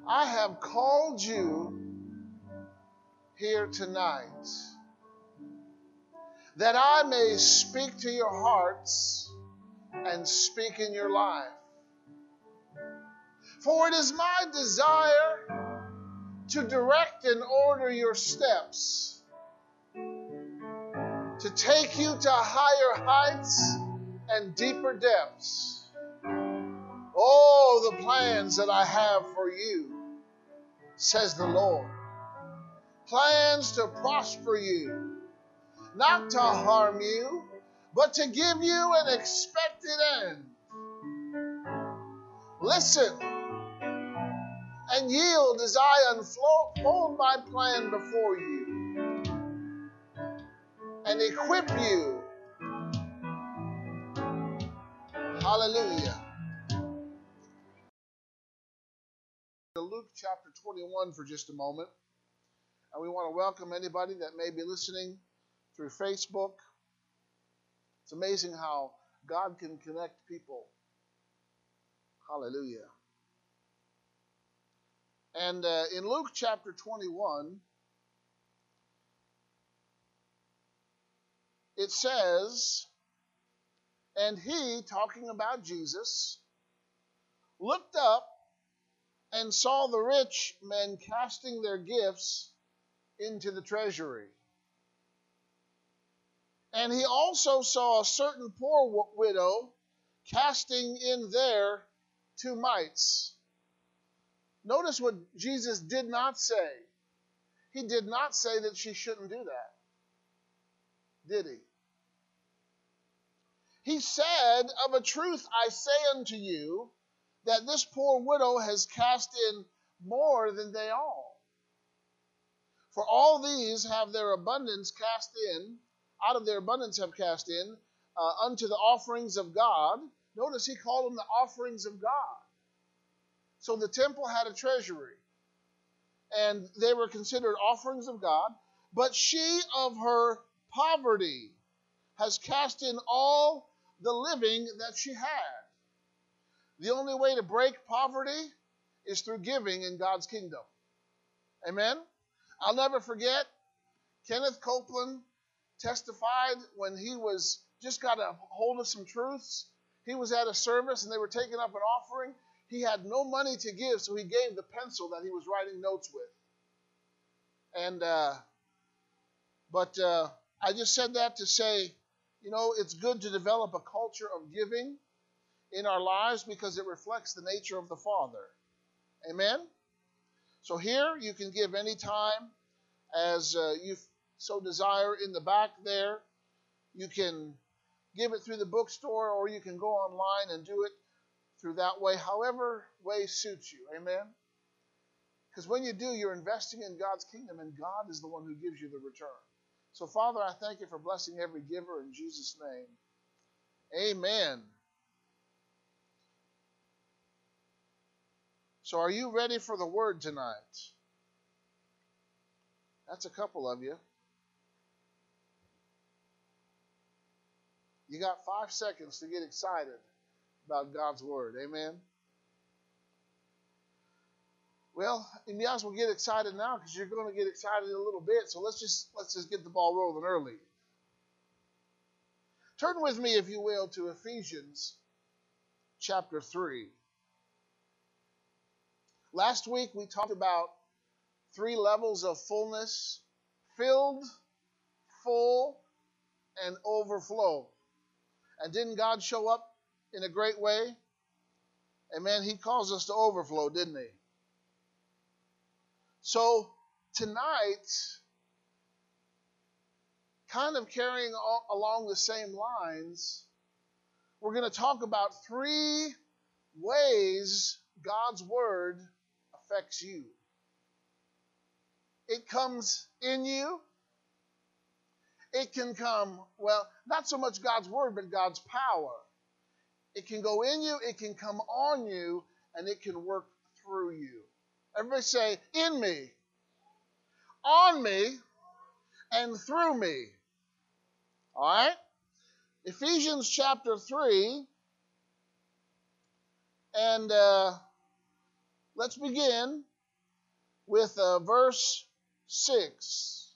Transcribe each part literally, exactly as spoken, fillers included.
I have called you here tonight that I may speak to your hearts and speak in your life. For it is my desire to direct and order your steps, to take you to higher heights and deeper depths. Oh, the plans that I have for you, says the Lord. Plans to prosper you, not to harm you, but to give you an expected end. Listen and yield as I unfold my plan before you and equip you. Hallelujah. Luke chapter twenty-one for just a moment. And we want to welcome anybody that may be listening through Facebook. It's amazing how God can connect people. Hallelujah. And uh, in Luke chapter twenty-one, it says, and he, talking about Jesus, looked up and saw the rich men casting their gifts into the treasury. And he also saw a certain poor widow casting in their two mites. Notice what Jesus did not say. He did not say that she shouldn't do that. Did he? He said, of a truth I say unto you, that this poor widow has cast in more than they all. For all these have their abundance cast in, out of their abundance have cast in, uh, unto the offerings of God. Notice he called them the offerings of God. So the temple had a treasury, and they were considered offerings of God. But she of her poverty has cast in all the living that she had. The only way to break poverty is through giving in God's kingdom. Amen? I'll never forget, Kenneth Copeland testified when he was just got a hold of some truths. He was at a service and they were taking up an offering. He had no money to give, so he gave the pencil that he was writing notes with. And, uh, but uh, I just said that to say, you know, it's good to develop a culture of giving in our lives because it reflects the nature of the Father. Amen? So here you can give any time as uh, you so desire. In the back there, you can give it through the bookstore or you can go online and do it through that way, however way suits you. Amen? Because when you do, you're investing in God's kingdom, and God is the one who gives you the return. So, Father, I thank you for blessing every giver in Jesus' name. Amen. So are you ready for the word tonight? That's a couple of you. You got five seconds to get excited about God's word. Amen? Well, you might as well get excited now because you're going to get excited in a little bit. So let's just let's just get the ball rolling early. Turn with me, if you will, to Ephesians chapter three. Last week we talked about three levels of fullness: filled, full, and overflow. And didn't God show up in a great way? Amen. He calls us to overflow, didn't he? So tonight, kind of carrying along the same lines, we're going to talk about three ways God's word affects you. It comes in you. It can come, well, not so much God's word, but God's power. It can go in you, it can come on you, and it can work through you. Everybody say, in me, on me, and through me. All right? Ephesians chapter three. And uh, let's begin with uh, verse six.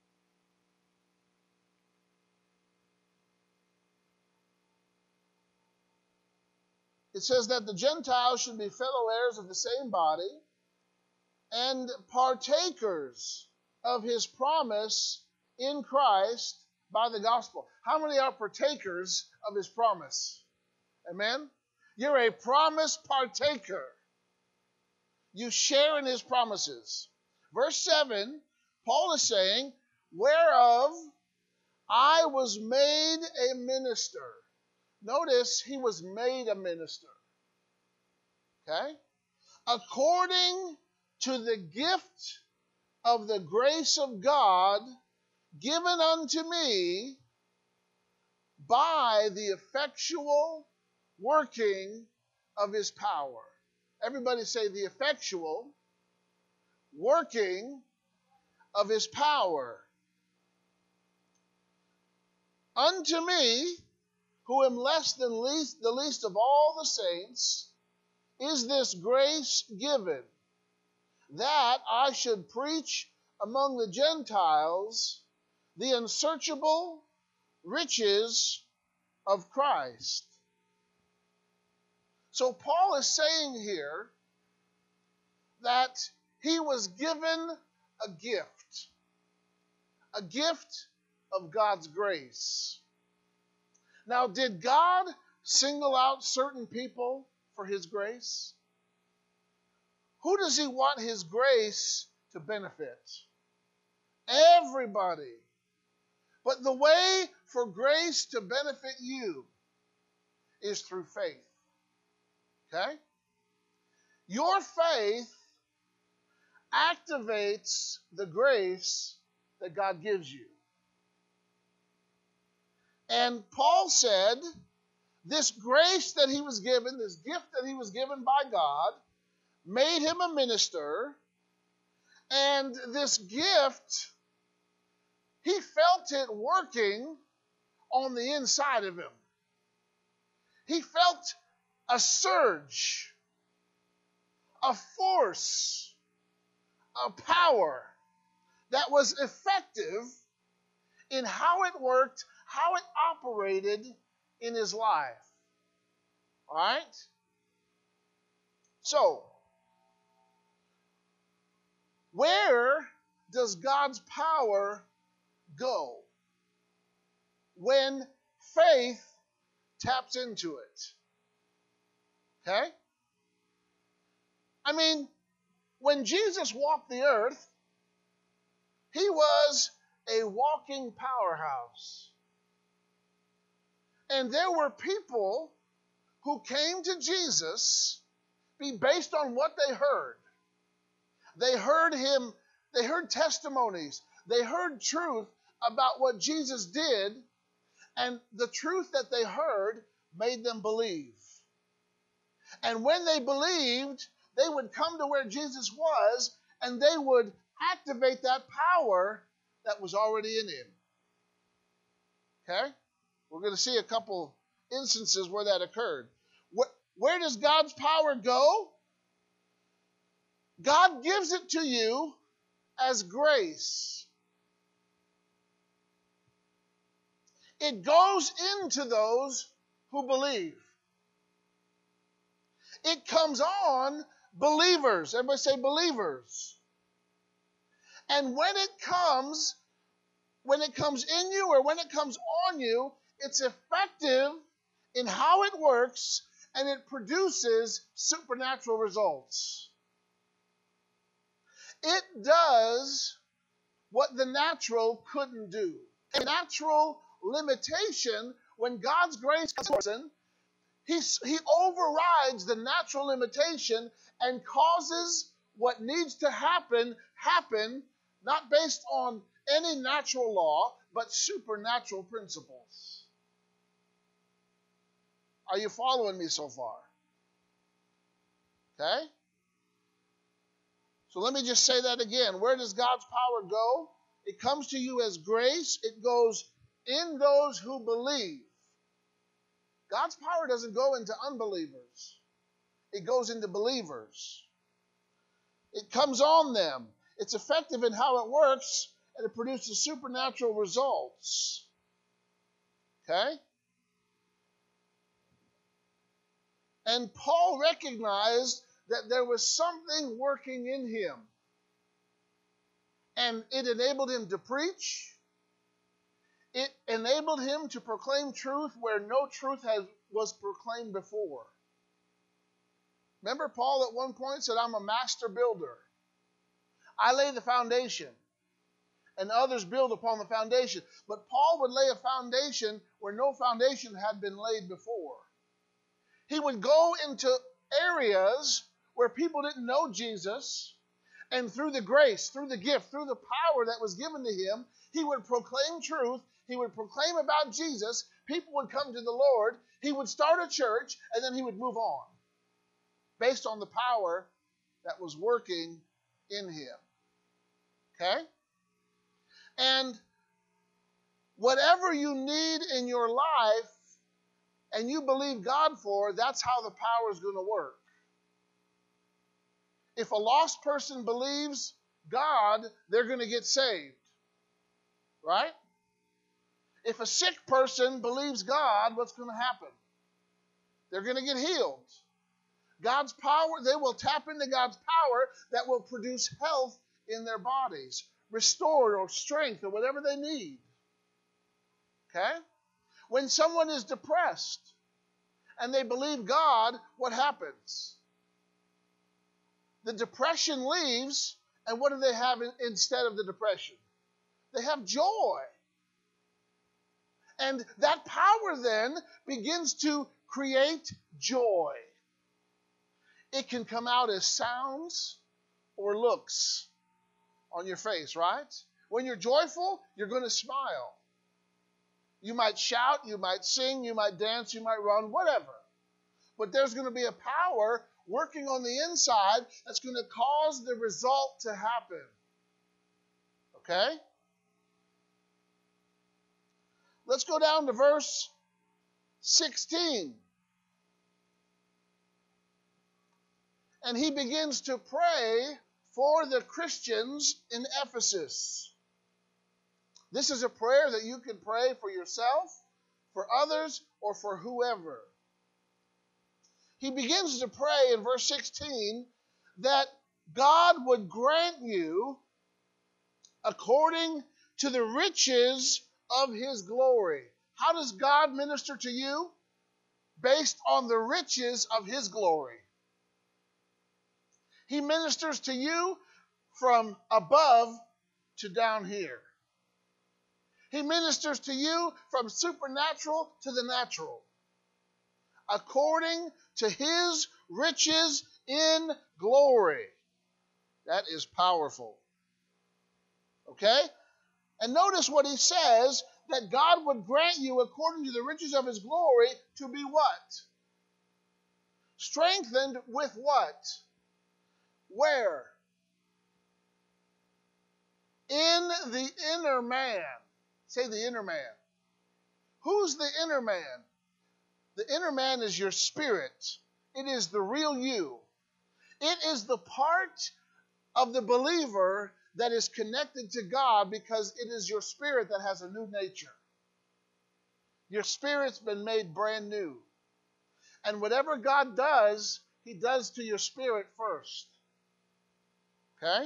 It says that the Gentiles should be fellow heirs of the same body and partakers of his promise in Christ by the gospel. How many are partakers of his promise? Amen? You're a promise partaker. You share in his promises. Verse seven, Paul is saying, whereof I was made a minister. Notice he was made a minister. Okay? According to the gift of the grace of God given unto me by the effectual working of his power. Everybody say the effectual working of his power. Unto me, who am less than least, the least of all the saints, is this grace given, that I should preach among the Gentiles the unsearchable riches of Christ. So Paul is saying here that he was given a gift, a gift of God's grace. Now, did God single out certain people for his grace? Who does he want his grace to benefit? Everybody. But the way for grace to benefit you is through faith. Okay? Your faith activates the grace that God gives you. And Paul said, this grace that he was given, this gift that he was given by God, made him a minister, and this gift, he felt it working on the inside of him. He felt a surge, a force, a power that was effective in how it worked, how it operated in his life. All right? So, where does God's power go when faith taps into it? Okay? I mean, when Jesus walked the earth, he was a walking powerhouse. And there were people who came to Jesus based on what they heard. They heard him, they heard testimonies, they heard truth about what Jesus did, and the truth that they heard made them believe. And when they believed, they would come to where Jesus was, and they would activate that power that was already in him. Okay? We're going to see a couple instances where that occurred. Where does God's power go? God gives it to you as grace. It goes into those who believe. It comes on believers. Everybody say believers. And when it comes, when it comes in you or when it comes on you, it's effective in how it works, and it produces supernatural results. It does what the natural couldn't do. A natural limitation, when God's grace comes to a person, he, he overrides the natural limitation and causes what needs to happen, happen, not based on any natural law, but supernatural principles. Are you following me so far? Okay? So let me just say that again. Where does God's power go? It comes to you as grace. It goes in those who believe. God's power doesn't go into unbelievers. It goes into believers. It comes on them. It's effective in how it works, and it produces supernatural results. Okay? And Paul recognized that there was something working in him. And it enabled him to preach. It enabled him to proclaim truth where no truth has, was proclaimed before. Remember, Paul at one point said, I'm a master builder. I lay the foundation, and others build upon the foundation. But Paul would lay a foundation where no foundation had been laid before. He would go into areas where people didn't know Jesus, and through the grace, through the gift, through the power that was given to him, he would proclaim truth. He would proclaim about Jesus. People would come to the Lord. He would start a church, and then he would move on based on the power that was working in him. Okay? And whatever you need in your life and you believe God for, that's how the power is going to work. If a lost person believes God, they're going to get saved. Right? If a sick person believes God, what's going to happen? They're going to get healed. God's power, they will tap into God's power that will produce health in their bodies, restore or strength or whatever they need. Okay? When someone is depressed and they believe God, what happens? The depression leaves, and what do they have in, instead of the depression? They have joy. And that power then begins to create joy. It can come out as sounds or looks on your face, right? When you're joyful, you're going to smile. You might shout, you might sing, you might dance, you might run, whatever. But there's going to be a power working on the inside that's going to cause the result to happen. Okay? Let's go down to verse sixteen. And he begins to pray for the Christians in Ephesus. This is a prayer that you can pray for yourself, for others, or for whoever. He begins to pray in verse sixteen that God would grant you according to the riches of his glory. How does God minister to you? Based on the riches of his glory. He ministers to you from above to down here. He ministers to you from supernatural to the natural, according to his riches in glory. That is powerful. Okay? And notice what he says, that God would grant you according to the riches of his glory to be what? Strengthened with what? Where? In the inner man. Say the inner man. Who's the inner man? The inner man is your spirit. It is the real you. It is the part of the believer that is connected to God because it is your spirit that has a new nature. Your spirit's been made brand new. And whatever God does, he does to your spirit first. Okay?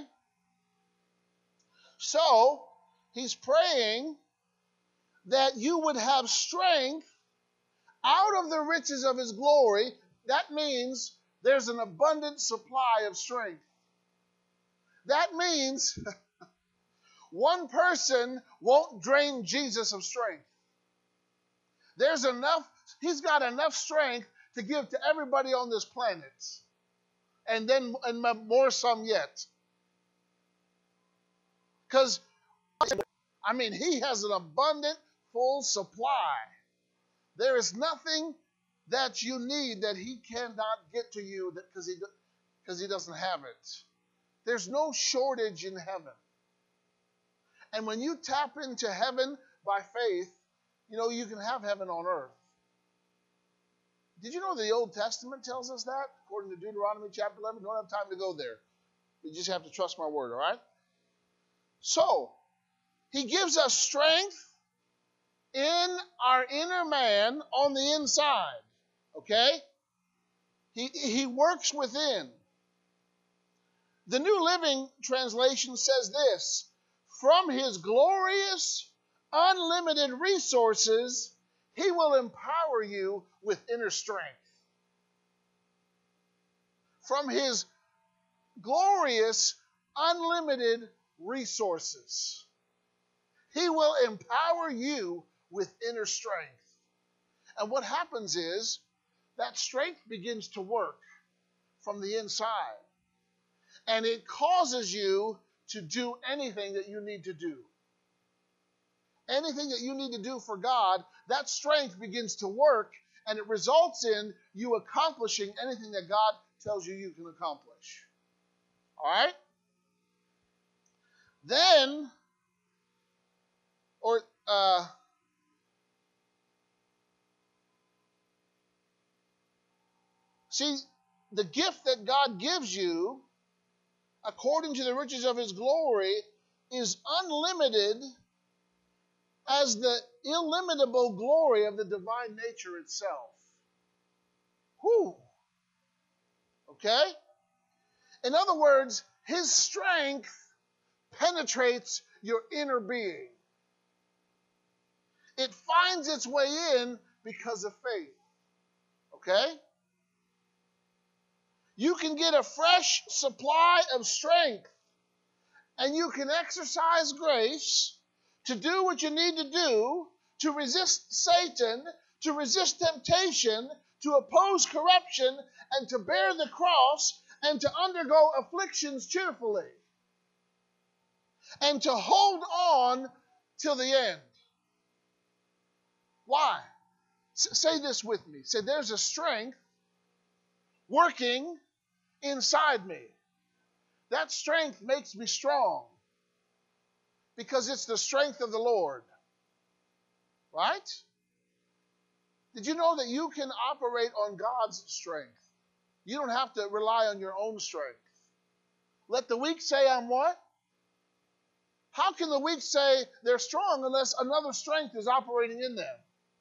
So, he's praying that you would have strength out of the riches of his glory. That means there's an abundant supply of strength. That means one person won't drain Jesus of strength. There's enough, he's got enough strength to give to everybody on this planet. And then and more some yet. Because, I mean, he has an abundant, full supply. There is nothing that you need that he cannot get to you because he, because he doesn't have it. There's no shortage in heaven. And when you tap into heaven by faith, you know, you can have heaven on earth. Did you know the Old Testament tells us that? According to Deuteronomy chapter eleven, we don't have time to go there. You just have to trust my word, all right? So, he gives us strength in our inner man on the inside, okay? He, he works within. The New Living Translation says this: from his glorious, unlimited resources, he will empower you with inner strength. From his glorious, unlimited resources, he will empower you with inner strength. And what happens is that strength begins to work from the inside. And it causes you to do anything that you need to do. Anything that you need to do for God, that strength begins to work, and it results in you accomplishing anything that God tells you you can accomplish. All right? Then, or, uh, see, the gift that God gives you, according to the riches of his glory, is unlimited as the illimitable glory of the divine nature itself. Whew. Okay? In other words, his strength penetrates your inner being. It finds its way in because of faith. Okay? You can get a fresh supply of strength, and you can exercise grace to do what you need to do to resist Satan, to resist temptation, to oppose corruption, and to bear the cross, and to undergo afflictions cheerfully, and to hold on till the end. Why? S- say this with me. Say, there's a strength working inside me. That strength makes me strong because it's the strength of the Lord. Right? Did you know that you can operate on God's strength? You don't have to rely on your own strength. Let the weak say, I'm what? How can the weak say they're strong unless another strength is operating in them?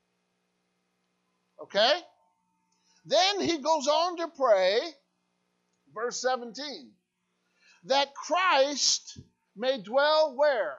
Okay? Then he goes on to pray, verse seventeen, that Christ may dwell where?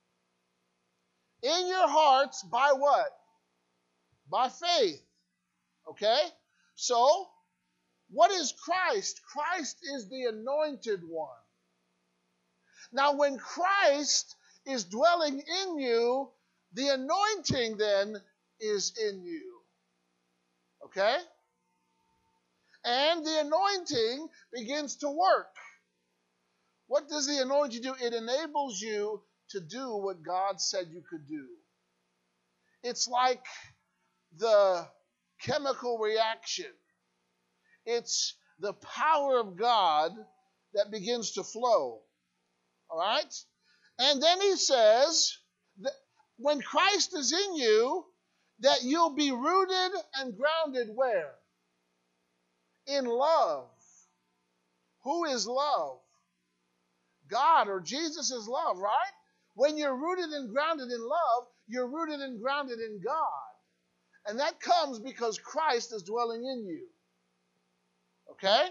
In your hearts by what? By faith. Okay? So, what is Christ? Christ is the anointed one. Now, when Christ is dwelling in you, the anointing then is in you. Okay? And the anointing begins to work. What does the anointing do? It enables you to do what God said you could do. It's like the chemical reaction. It's the power of God that begins to flow. All right? And then he says that when Christ is in you, that you'll be rooted and grounded where? In love. Who is love? God, or Jesus is love, right? When you're rooted and grounded in love, you're rooted and grounded in God. And that comes because Christ is dwelling in you. Okay?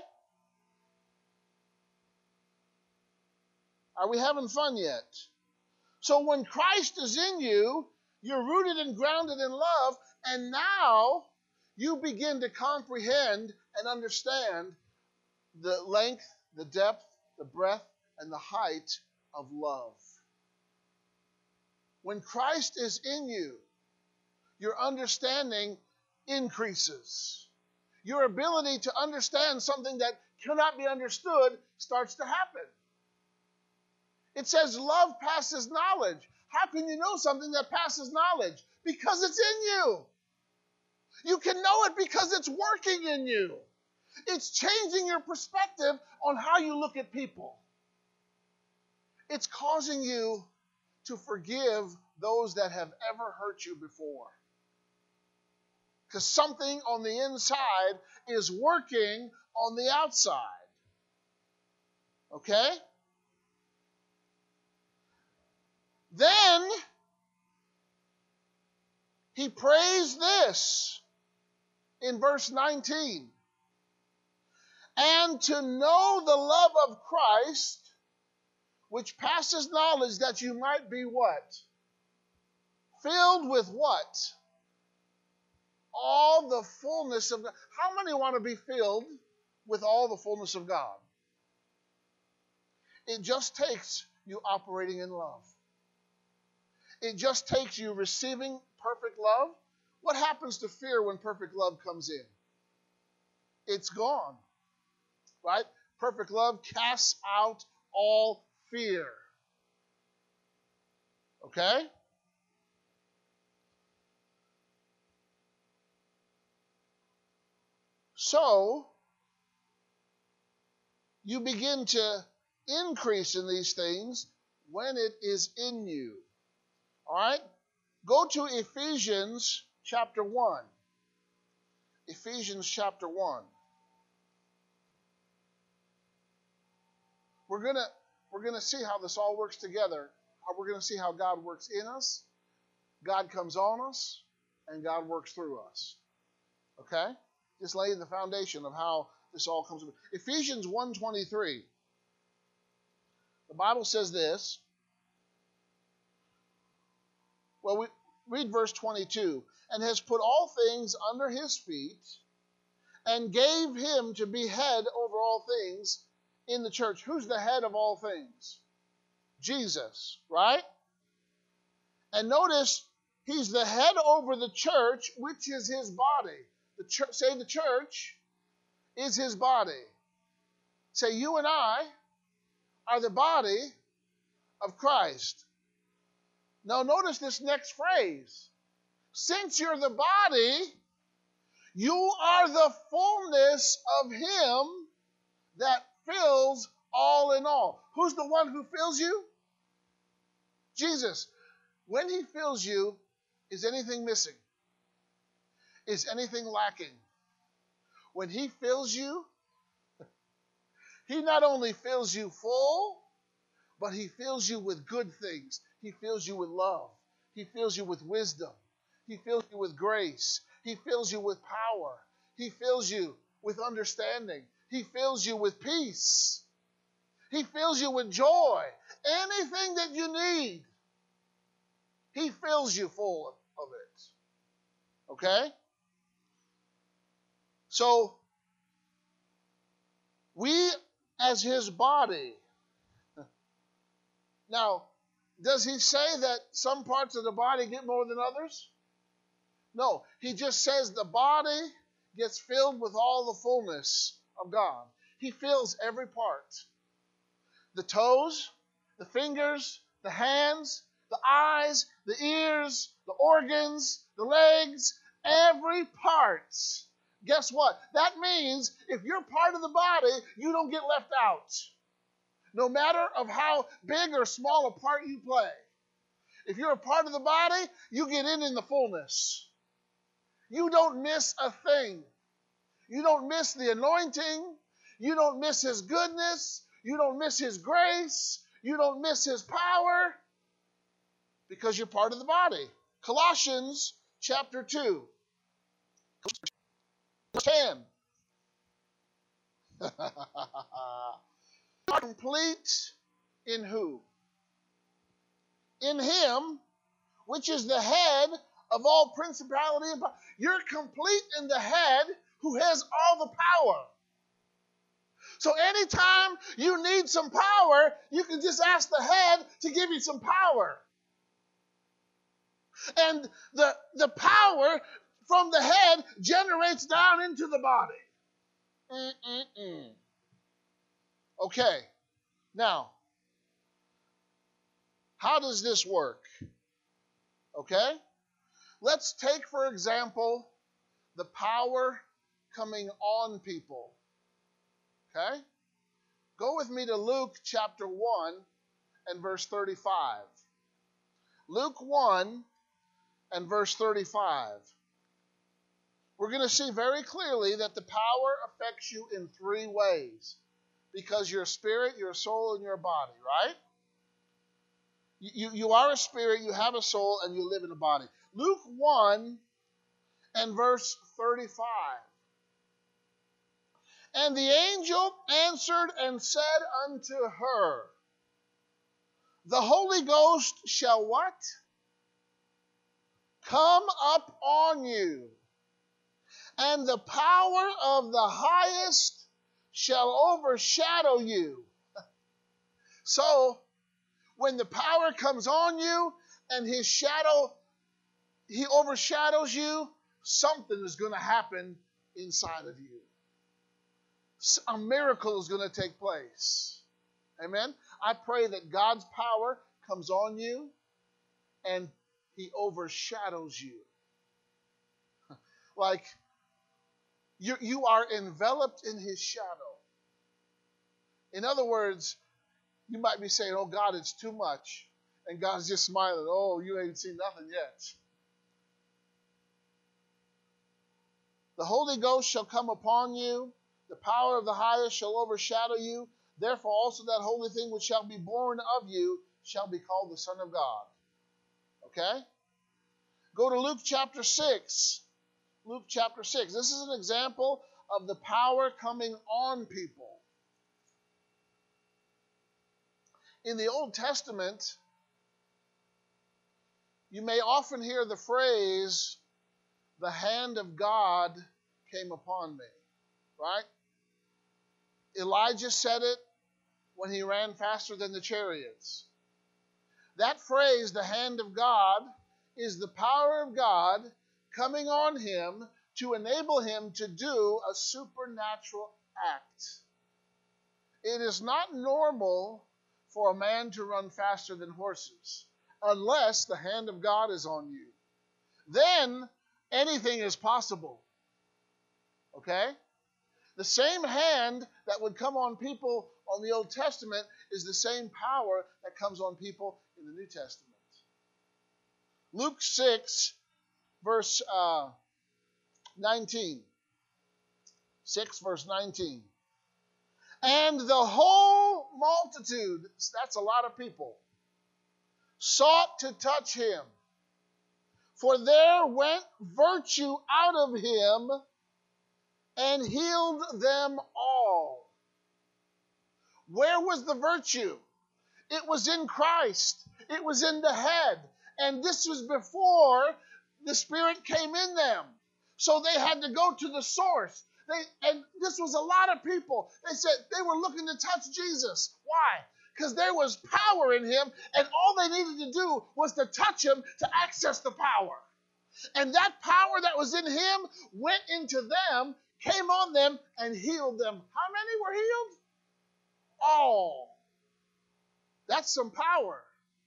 Are we having fun yet? So when Christ is in you, you're rooted and grounded in love, and now you begin to comprehend and understand the length, the depth, the breadth, and the height of love. When Christ is in you, your understanding increases. Your ability to understand something that cannot be understood starts to happen. It says love passes knowledge. How can you know something that passes knowledge? Because it's in you. You can know it because it's working in you. It's changing your perspective on how you look at people. It's causing you to forgive those that have ever hurt you before. Because something on the inside is working on the outside. Okay? Then he prays this in verse nineteen. And to know the love of Christ, which passes knowledge, that you might be what? Filled with what? All the fullness of God. How many want to be filled with all the fullness of God? It just takes you operating in love. It just takes you receiving perfect love. What happens to fear when perfect love comes in? It's gone. Right? Perfect love casts out all fear. Okay? So, you begin to increase in these things when it is in you. All right? Go to Ephesians chapter one. Ephesians chapter one. We're going to we're going to see how this all works together. We're going to see how God works in us, God comes on us, and God works through us. Okay? Just laying the foundation of how this all comes about. Ephesians one twenty-three. The Bible says this. Well, we read verse twenty-two. And has put all things under his feet, and gave him to be head over all things in the church. Who's the head of all things? Jesus, right? And notice, he's the head over the church, which is his body. The church, say the church is his body. Say you and I are the body of Christ. Now notice this next phrase. Since you're the body, you are the fullness of him that fills all in all. Who's the one who fills you? Jesus. When he fills you, is anything missing? Is anything lacking? When he fills you, he not only fills you full, but he fills you with good things. He fills you with love. He fills you with wisdom. He fills you with grace. He fills you with power. He fills you with understanding. He fills you with peace. He fills you with joy. Anything that you need, he fills you full of it. Okay? So, we as his body. Now, does he say that some parts of the body get more than others? No. He just says the body gets filled with all the fullness of God. He fills every part. The toes, the fingers, the hands, the eyes, the ears, the organs, the legs, every part. Guess what? That means if you're part of the body, you don't get left out. No matter of how big or small a part you play. If you're a part of the body, you get in in the fullness. You don't miss a thing. You don't miss the anointing. You don't miss his goodness. You don't miss his grace. You don't miss his power because you're part of the body. Colossians chapter two. ten. Complete in who? In him, which is the head of all principality and power. You're complete in the head who has all the power. So anytime you need some power, you can just ask the head to give you some power. And the, the power from the head generates down into the body. Mm-mm-mm. Okay, now, how does this work? Okay, let's take, for example, the power coming on people. Okay, go with me to Luke chapter one and verse thirty-five. Luke one and verse thirty-five. We're going to see very clearly that the power affects you in three ways. Because you're a spirit, you're a soul, and you're a body, right? You, you, you are a spirit, you have a soul, and you live in a body. Luke one and verse thirty-five. And the angel answered and said unto her, the Holy Ghost shall what? Come up on you, and the power of the highest shall overshadow you. So, when the power comes on you and his shadow, he overshadows you, something is going to happen inside of you. A miracle is going to take place. Amen? I pray that God's power comes on you and he overshadows you. Like you, you are enveloped in his shadow. In other words, you might be saying, oh God, it's too much. And God's just smiling, oh, you ain't seen nothing yet. The Holy Ghost shall come upon you. The power of the highest shall overshadow you. Therefore also that holy thing which shall be born of you shall be called the Son of God. Okay? Go to Luke chapter six. Luke chapter six. This is an example of the power coming on people. In the Old Testament, you may often hear the phrase, the hand of God came upon me. Right? Elijah said it when he ran faster than the chariots. That phrase, the hand of God, is the power of God coming on him to enable him to do a supernatural act. It is not normal for a man to run faster than horses unless the hand of God is on you. Then anything is possible. Okay? The same hand that would come on people on the Old Testament is the same power that comes on people in the New Testament. Luke six, verse uh, nineteen. six, verse nineteen. And the whole multitude, that's a lot of people, sought to touch him. For there went virtue out of him and healed them all. Where was the virtue? It was in Christ. It was in the head. And this was before the Spirit came in them. So they had to go to the source. They, and this was a lot of people. They said they were looking to touch Jesus. Why? Because there was power in him, and all they needed to do was to touch him to access the power. And that power that was in him went into them, came on them, and healed them. How many were healed? All. That's some power.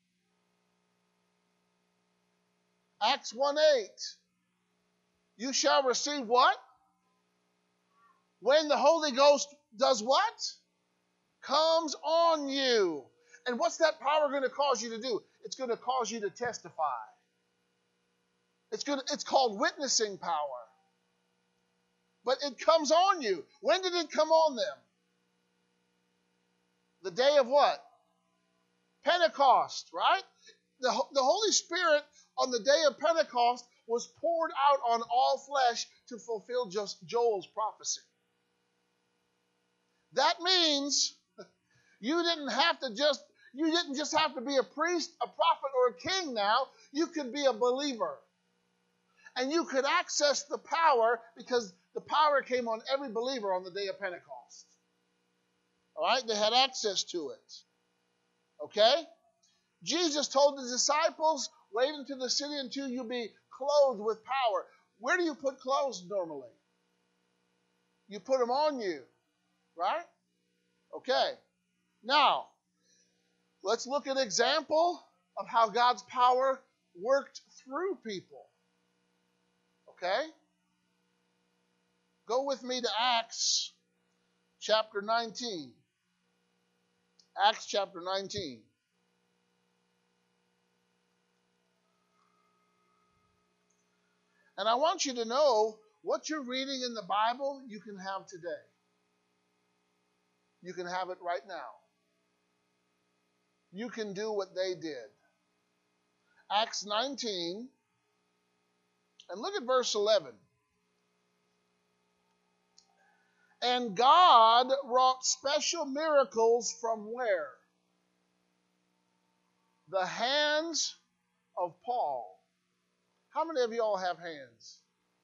Acts one eight. You shall receive what? When the Holy Ghost does what? Comes on you. And what's that power going to cause you to do? It's going to cause you to testify. It's going to, it's called witnessing power. But it comes on you. When did it come on them? The day of what? Pentecost, right? The, the Holy Spirit on the day of Pentecost was poured out on all flesh to fulfill just Joel's prophecy. That means you didn't have to just, you didn't just have to be a priest, a prophet, or a king now. You could be a believer. And you could access the power because the power came on every believer on the day of Pentecost. All right? They had access to it. Okay? Jesus told the disciples, wait into the city until you be clothed with power. Where do you put clothes normally? You put them on you. Right? Okay. Now, let's look at an example of how God's power worked through people. Okay? Go with me to Acts chapter nineteen. Acts chapter nineteen. And I want you to know what you're reading in the Bible you can have today. You can have it right now. You can do what they did. Acts nineteen, and look at verse eleven. And God wrought special miracles from where? The hands of Paul. How many of you all have hands?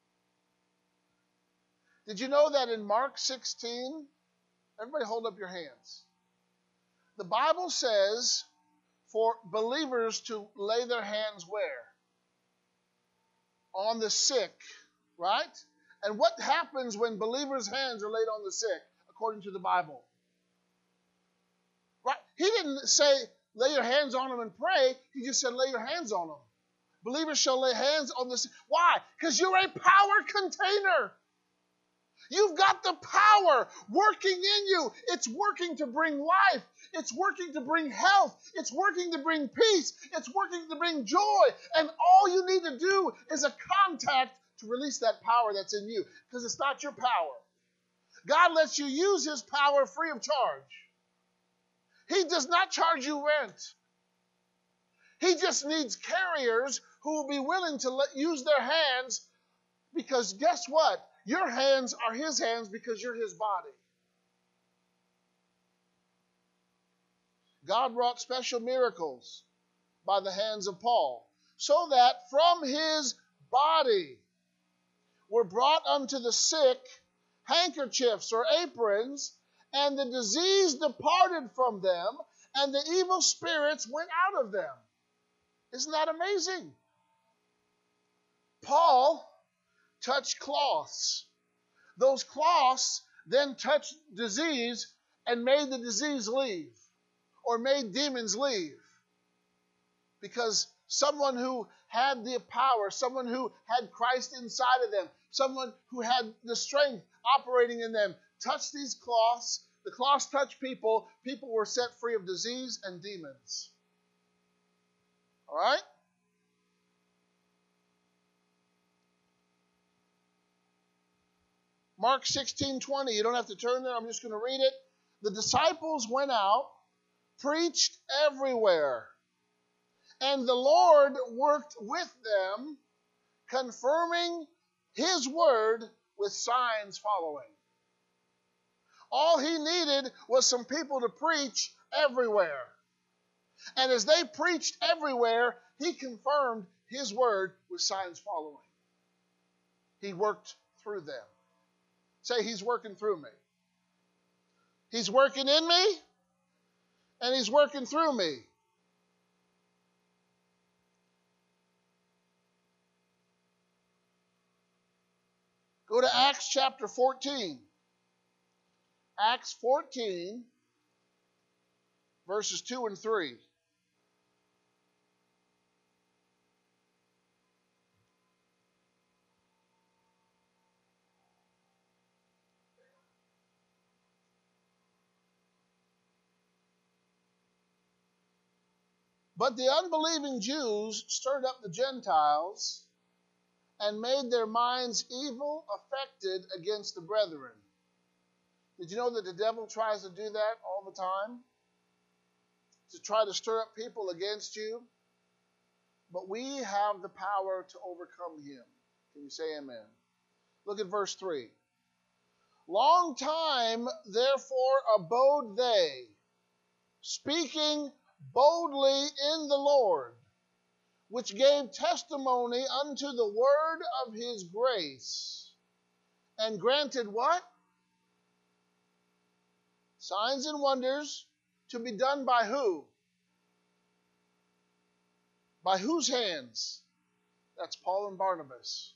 Did you know that in Mark sixteen, everybody hold up your hands. The Bible says for believers to lay their hands where? On the sick, right? And what happens when believers' hands are laid on the sick, according to the Bible? Right? He didn't say lay your hands on them and pray. He just said lay your hands on them. Believers shall lay hands on the sick. Why? Because you're a power container. You've got the power working in you. It's working to bring life. It's working to bring health. It's working to bring peace. It's working to bring joy. And all you need to do is a contact to release that power that's in you. Because it's not your power. God lets you use his power free of charge. He does not charge you rent. He just needs carriers who will be willing to let, use their hands, because guess what? Your hands are his hands because you're his body. God wrought special miracles by the hands of Paul, so that from his body were brought unto the sick handkerchiefs or aprons, and the disease departed from them, and the evil spirits went out of them. Isn't that amazing? Paul touched cloths. Those cloths then touched disease and made the disease leave, or made demons leave. Because someone who had the power, someone who had Christ inside of them, someone who had the strength operating in them, touched these cloths. The cloths touched people. People were set free of disease and demons. All right? Mark sixteen twenty. You don't have to turn there. I'm just going to read it. The disciples went out, preached everywhere, and the Lord worked with them, confirming his word with signs following. All he needed was some people to preach everywhere. And as they preached everywhere, he confirmed his word with signs following. He worked through them. Say, he's working through me. He's working in me, and he's working through me. Go to Acts chapter fourteen. Acts fourteen, verses two and three. But the unbelieving Jews stirred up the Gentiles and made their minds evil affected against the brethren. Did you know that the devil tries to do that all the time? To try to stir up people against you? But we have the power to overcome him. Can you say amen? Look at verse three. Long time, therefore, abode they, speaking boldly in the Lord, which gave testimony unto the word of his grace, and granted what? Signs and wonders to be done by who? By whose hands? That's Paul and Barnabas.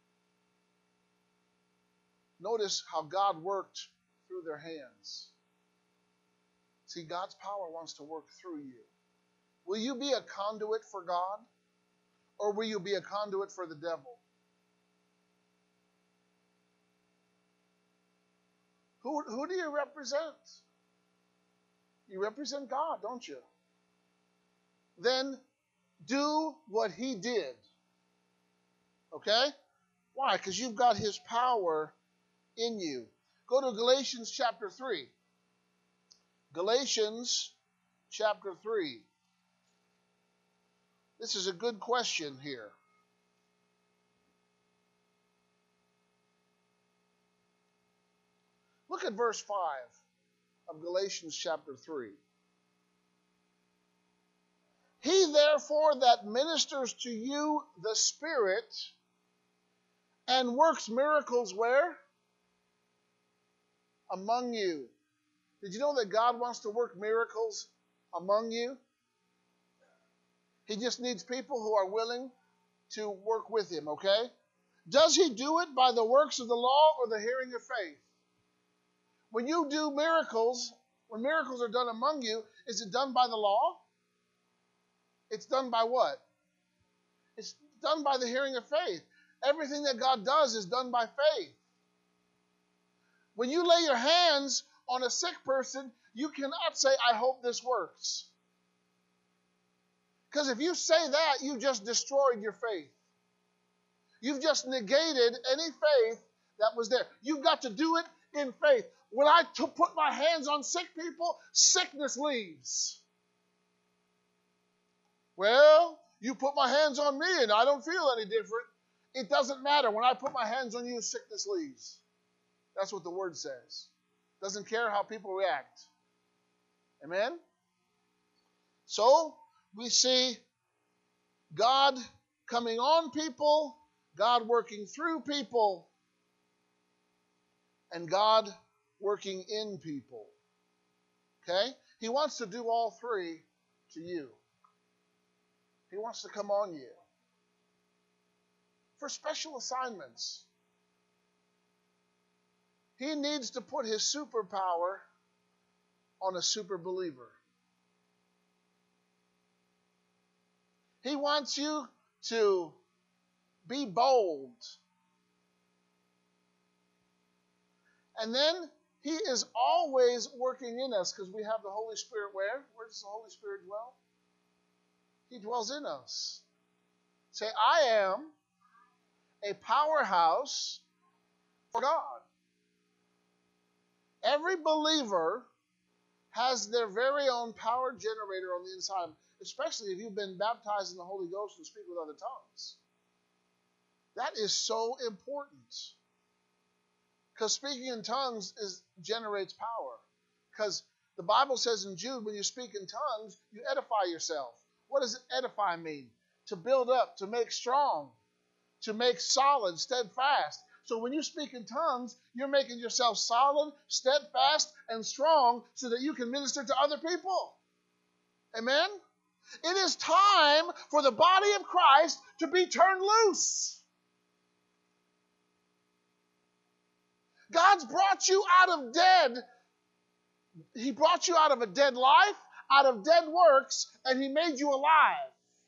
Notice how God worked through their hands. See, God's power wants to work through you. Will you be a conduit for God? Or will you be a conduit for the devil? Who, who do you represent? You represent God, don't you? Then do what he did. Okay? Why? Because you've got his power in you. Go to Galatians chapter three. Galatians chapter three. This is a good question here. Look at verse five of Galatians chapter three. He therefore that ministers to you the Spirit and works miracles where? Among you. Did you know that God wants to work miracles among you? He just needs people who are willing to work with him, okay? Does he do it by the works of the law or the hearing of faith? When you do miracles, when miracles are done among you, is it done by the law? It's done by what? It's done by the hearing of faith. Everything that God does is done by faith. When you lay your hands on a sick person, you cannot say, I hope this works. Because if you say that, you just destroyed your faith. You've just negated any faith that was there. You've got to do it in faith. When I t- put my hands on sick people, sickness leaves. Well, you put my hands on me and I don't feel any different. It doesn't matter. When I put my hands on you, sickness leaves. That's what the word says. Doesn't care how people react. Amen? So, we see God coming on people, God working through people, and God working in people. Okay? He wants to do all three to you. He wants to come on you. For special assignments. He needs to put his superpower on a super believer. He wants you to be bold. And then he is always working in us because we have the Holy Spirit where? Where does the Holy Spirit dwell? He dwells in us. Say, I am a powerhouse for God. Every believer has their very own power generator on the inside, especially if you've been baptized in the Holy Ghost and speak with other tongues. That is so important. Because speaking in tongues is generates power. Because the Bible says in Jude, when you speak in tongues, you edify yourself. What does edify mean? To build up, to make strong, to make solid, steadfast. So when you speak in tongues, you're making yourself solid, steadfast, and strong so that you can minister to other people. Amen? It is time for the body of Christ to be turned loose. God's brought you out of dead. He brought you out of a dead life, out of dead works, and he made you alive.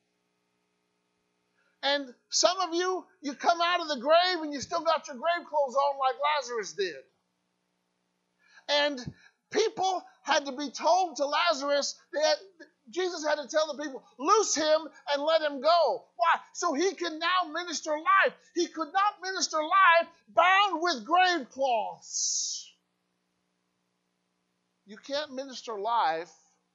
And some of you, you come out of the grave and you still got your grave clothes on like Lazarus did. And people had to be told to Lazarus, they had, Jesus had to tell the people, loose him and let him go. Why? So he can now minister life. He could not minister life bound with grave cloths. You can't minister life.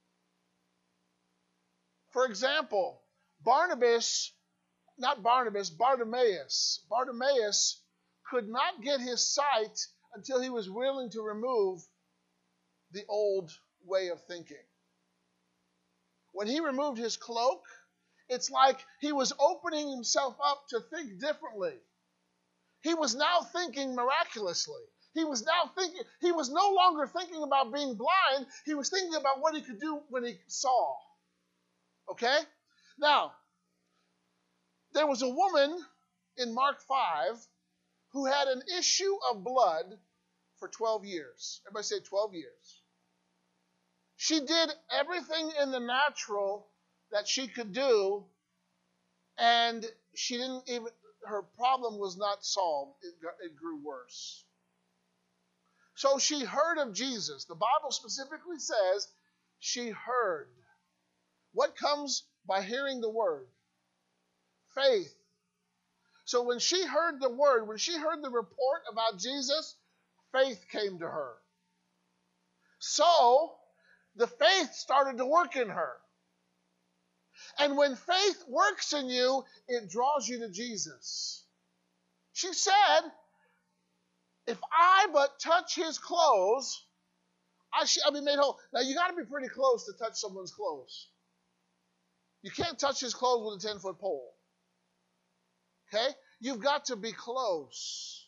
For example, Barnabas, not Barnabas, Bartimaeus. Bartimaeus could not get his sight until he was willing to remove the old way of thinking. When he removed his cloak, it's like he was opening himself up to think differently. He was now thinking miraculously. He was now thinking, he was no longer thinking about being blind. He was thinking about what he could do when he saw. Okay? Now, there was a woman in Mark five who had an issue of blood for twelve years. Everybody say twelve years. She did everything in the natural that she could do, and she didn't even, her problem was not solved. It, got, it grew worse. So she heard of Jesus. The Bible specifically says she heard. What comes by hearing the word? Faith. So when she heard the word, when she heard the report about Jesus, faith came to her. So the faith started to work in her. And when faith works in you, it draws you to Jesus. She said, if I but touch his clothes, I shall be made whole. Now, you got to be pretty close to touch someone's clothes. You can't touch his clothes with a ten-foot pole. Okay? You've got to be close.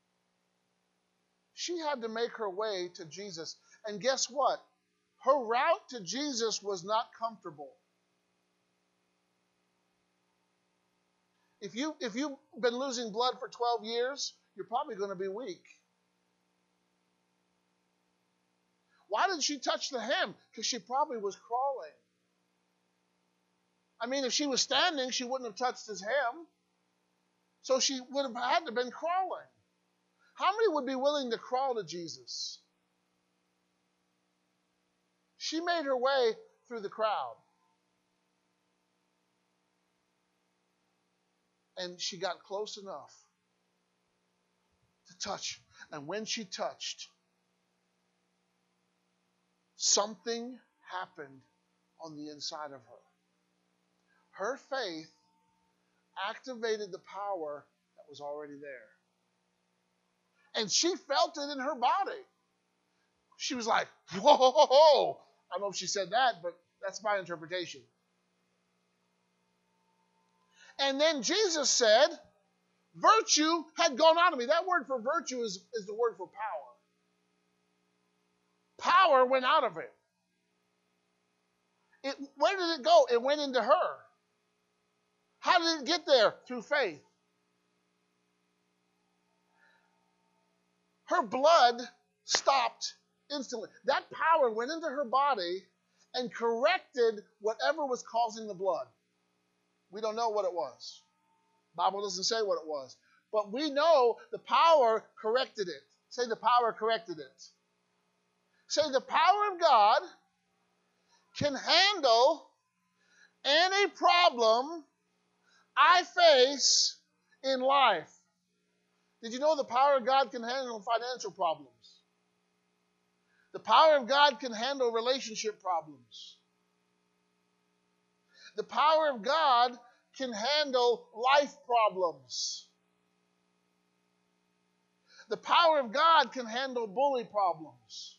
She had to make her way to Jesus. And guess what? Her route to Jesus was not comfortable. If you, if you've been losing blood for twelve years, you're probably going to be weak. Why did she touch the hem? Because she probably was crawling. I mean, if she was standing, she wouldn't have touched his hem. So she would have had to have been crawling. How many would be willing to crawl to Jesus? She made her way through the crowd. And she got close enough to touch. And when she touched, something happened on the inside of her. Her faith activated the power that was already there. And she felt it in her body. She was like, whoa, whoa, whoa, whoa. I don't know if she said that, but that's my interpretation. And then Jesus said, virtue had gone out of me. That word for virtue is, is the word for power. Power went out of it. It. Where did it go? It went into her. How did it get there? Through faith. Her blood stopped instantly. That power went into her body and corrected whatever was causing the blood. We don't know what it was. The Bible doesn't say what it was. But we know the power corrected it. Say the power corrected it. Say the power of God can handle any problem I face in life. Did you know the power of God can handle financial problems? The power of God can handle relationship problems. The power of God can handle life problems. The power of God can handle bully problems.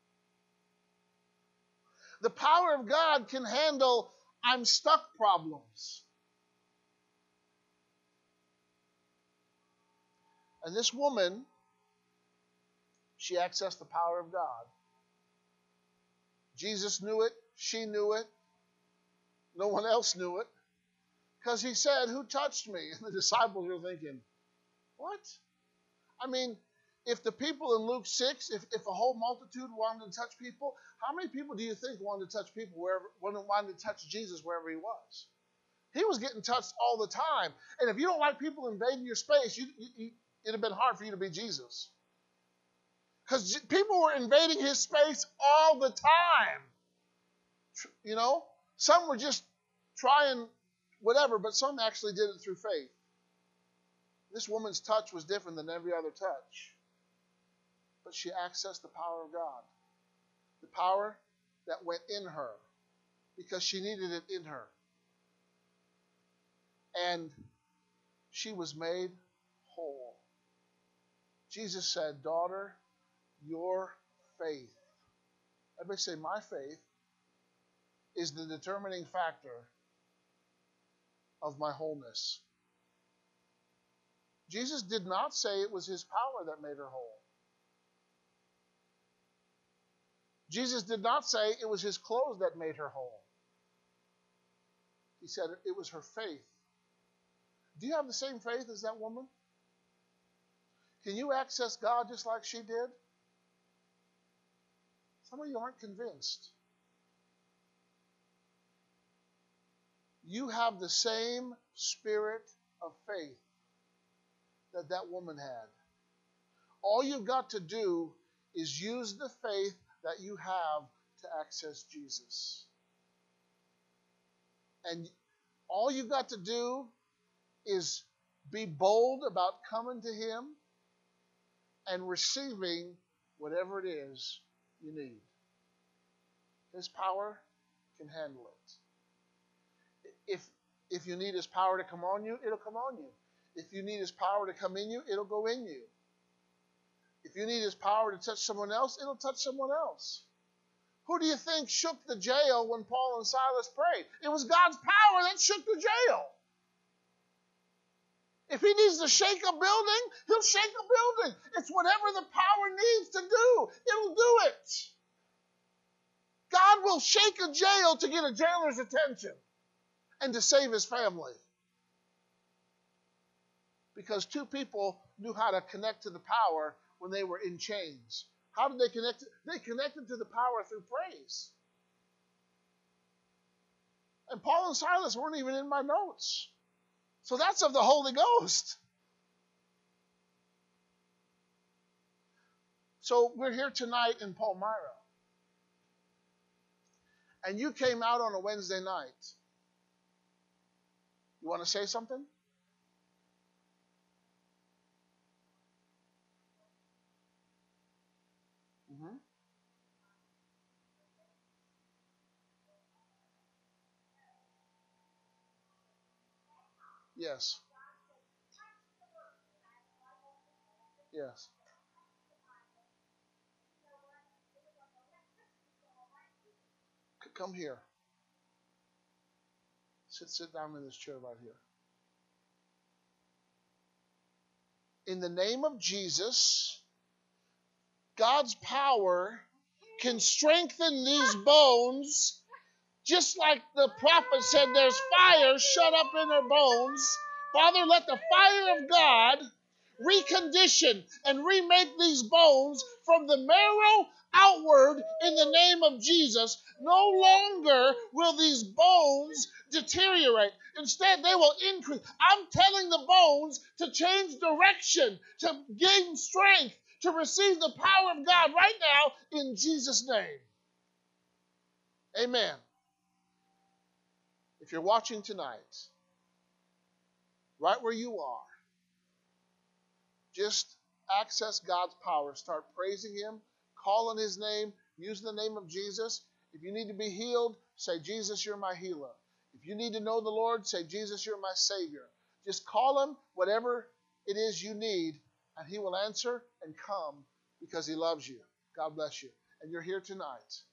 The power of God can handle I'm stuck problems. And this woman, she accessed the power of God. Jesus knew it. She knew it. No one else knew it. Because he said, who touched me? And the disciples were thinking, what? I mean, if the people in Luke six, if, if a whole multitude wanted to touch people, how many people do you think wanted to touch people wherever, wanted to touch Jesus wherever he was? He was getting touched all the time. And if you don't like people invading your space, you, you, you, it'd have been hard for you to be Jesus. Because people were invading his space all the time. You know, some were just trying whatever, but some actually did it through faith. This woman's touch was different than every other touch. But she accessed the power of God. The power that went in her because she needed it in her. And she was made whole. Jesus said, daughter, your faith. Everybody say, my faith is the determining factor of my wholeness. Jesus did not say it was his power that made her whole. Jesus did not say it was his clothes that made her whole. He said it was her faith. Do you have the same faith as that woman? Can you access God just like she did? Some of you aren't convinced. You have the same spirit of faith that that woman had. All you've got to do is use the faith that you have to access Jesus. And all you've got to do is be bold about coming to him and receiving whatever it is you need. His power can handle it. If, if you need His power to come on you, it'll come on you. If you need His power to come in you, it'll go in you. If you need His power to touch someone else, it'll touch someone else. Who do you think shook the jail when Paul and Silas prayed? It was God's power that shook the jail. If He needs to shake a building, He'll shake a building. It's whatever the power needs to do. It'll do it. God will shake a jail to get a jailer's attention and to save his family. Because two people knew how to connect to the power when they were in chains. How did they connect? They connected to the power through praise. And Paul and Silas weren't even in my notes. So that's of the Holy Ghost. So we're here tonight in Palmyra. And you came out on a Wednesday night. You want to say something? Mm-hmm. Yes. Yes. C- Come here. Sit, sit down in this chair right here. In the name of Jesus, God's power can strengthen these bones, just like the prophet said there's fire shut up in their bones. Father, let the fire of God recondition and remake these bones from the marrow outward in the name of Jesus. No longer will these bones deteriorate. Instead, they will increase. I'm telling the bones to change direction, to gain strength, to receive the power of God right now in Jesus' name. Amen. If you're watching tonight, right where you are, just access God's power. Start praising Him, call on His name, use the name of Jesus. If you need to be healed, say, Jesus, you're my healer. If you need to know the Lord, say, Jesus, you're my Savior. Just call Him, whatever it is you need, and He will answer and come because He loves you. God bless you. And you're here tonight.